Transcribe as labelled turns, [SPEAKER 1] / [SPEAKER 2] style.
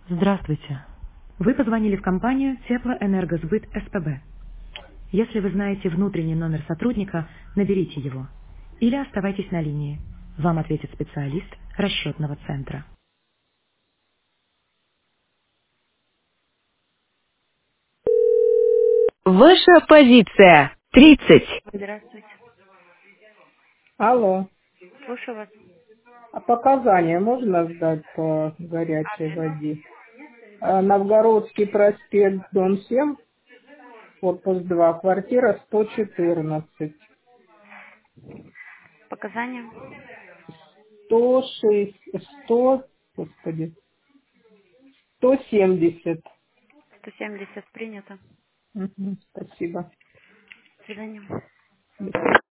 [SPEAKER 1] Здравствуйте. Вы позвонили в компанию Теплоэнергосбыт СПБ. Если вы знаете внутренний номер сотрудника, наберите его. Или оставайтесь на линии. Вам ответит специалист расчетного центра. Ваша позиция 30.
[SPEAKER 2] Здравствуйте.
[SPEAKER 3] Алло.
[SPEAKER 2] Слушаю вас.
[SPEAKER 3] А показания можно сдать по горячей воде? Новгородский проспект, дом 7, корпус 2, квартира 114.
[SPEAKER 2] Показания?
[SPEAKER 3] 106, 100, господи, 170.
[SPEAKER 2] 170 принято.
[SPEAKER 3] Мгм, спасибо.
[SPEAKER 2] До свидания.